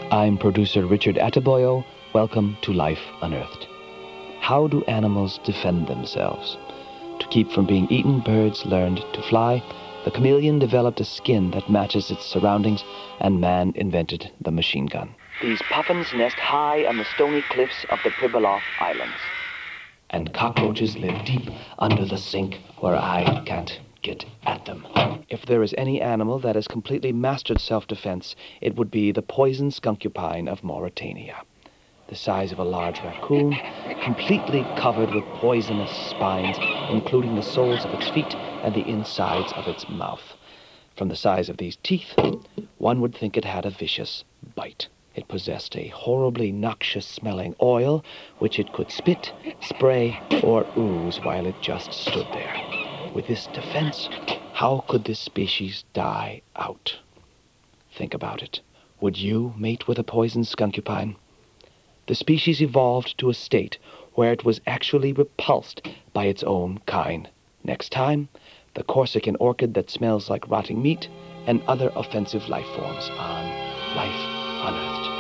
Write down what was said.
I'm producer Richard Ataboyo. Welcome to Life Unearthed. How do animals defend themselves? To keep from being eaten, birds learned to fly. The chameleon developed a skin that matches its surroundings, and man invented the machine gun. These puffins nest high on the stony cliffs of the Pribilof Islands. And cockroaches live deep under the sink where I can't get at them. If there is any animal that has completely mastered self-defense, it would be the poison skunkupine of Mauritania. The size of a large raccoon, completely covered with poisonous spines, including the soles of its feet and the insides of its mouth. From the size of these teeth, one would think it had a vicious bite. It possessed a horribly noxious-smelling oil, which it could spit, spray, or ooze while it just stood there. With this defense, how could this species die out? Think about it. Would you mate with a poisoned skunkupine? The species evolved to a state where it was actually repulsed by its own kind. Next time, the Corsican orchid that smells like rotting meat and other offensive life forms on Life Unearthed.